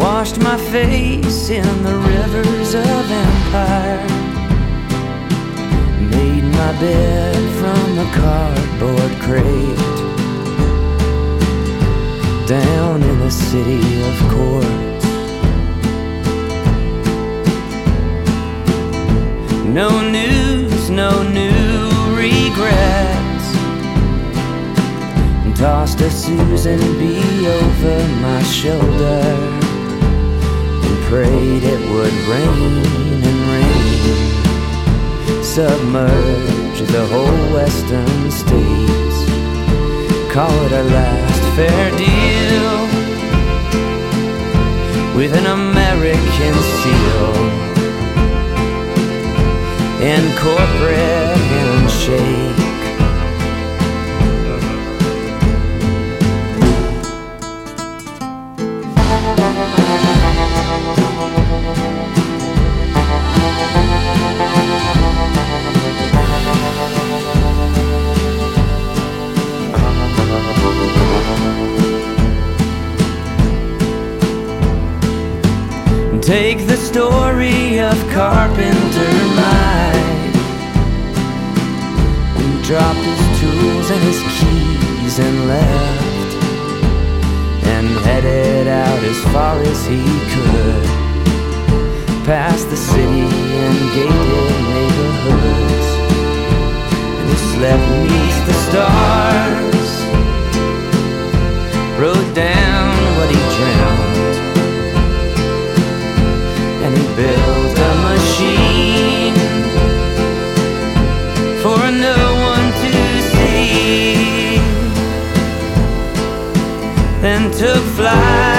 washed my face in the rivers of empire, made my bed from a cardboard crate, down in the city of quartz. No news, no new regrets. Tossed a Susan B over my shoulder and prayed it would rain and rain, submerge the whole western states, call it our last fair deal with an American seal and corporate handshake. Take the story of Carpenter Mike, who dropped his tools and his keys and left, and headed out as far as he could, past the city and gated neighborhoods, and he slept beneath the stars, wrote down what he dreamt, and he built a machine for no one to see, then took flight